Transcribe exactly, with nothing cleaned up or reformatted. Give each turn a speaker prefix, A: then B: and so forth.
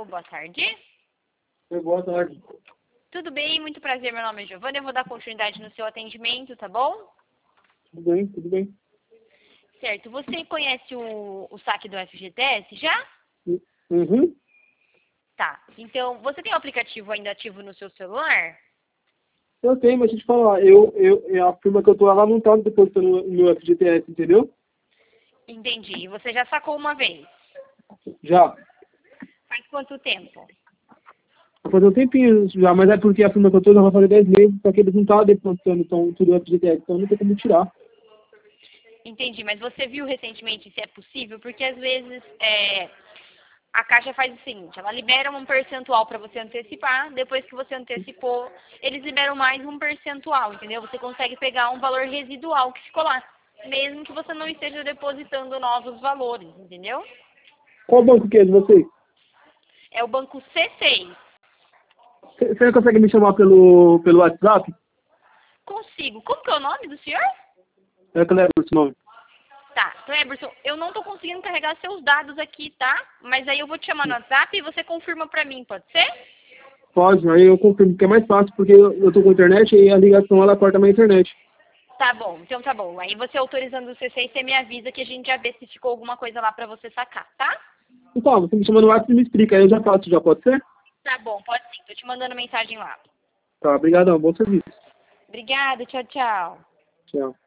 A: Alô, boa tarde.
B: Oi, boa tarde.
A: Tudo bem? Muito prazer, meu nome é Giovana. Eu vou dar continuidade no seu atendimento, tá bom?
B: Tudo bem, tudo bem.
A: Certo. Você conhece o, o saque do F G T S já?
B: Uhum.
A: Tá. Então, você tem o aplicativo ainda ativo no seu celular?
B: Eu tenho, mas deixa eu te falar, eu, eu, a firma que eu tô, ela não tá depositando o meu F G T S, entendeu?
A: Entendi. Você já sacou uma vez?
B: Já.
A: Faz quanto tempo?
B: Vai fazer um tempinho já, mas é porque a firma que eu tô já vai fazer dez meses, só que eles não estavam depositando então, tudo o F G T S, então não tem como tirar.
A: Entendi, mas você viu recentemente se é possível? Porque às vezes é, a Caixa faz o seguinte, ela libera um percentual para você antecipar, depois que você antecipou, eles liberam mais um percentual, entendeu? Você consegue pegar um valor residual que ficou lá, mesmo que você não esteja depositando novos valores, entendeu?
B: Qual banco que é de vocês?
A: É o banco C seis.
B: Você você consegue me chamar pelo, pelo WhatsApp?
A: Consigo. Como que é o nome do senhor?
B: É que eu lembro esse nome.
A: Tá, Cleberson, eu não tô conseguindo carregar seus dados aqui, tá? Mas aí eu vou te chamar no WhatsApp e você confirma pra mim, pode ser?
B: Pode, aí eu confirmo que é mais fácil, porque eu, eu tô com internet e a ligação ela corta a minha internet.
A: Tá bom, então tá bom. Aí você autorizando o C seis, você me avisa que a gente já vê se ficou alguma coisa lá pra você sacar, tá?
B: Então, você me chama no WhatsApp e me explica, aí eu já faço, já pode ser?
A: Tá bom, pode sim. Tô te mandando mensagem lá.
B: Tá, obrigadão, bom serviço.
A: Obrigada, tchau, tchau.
B: Tchau.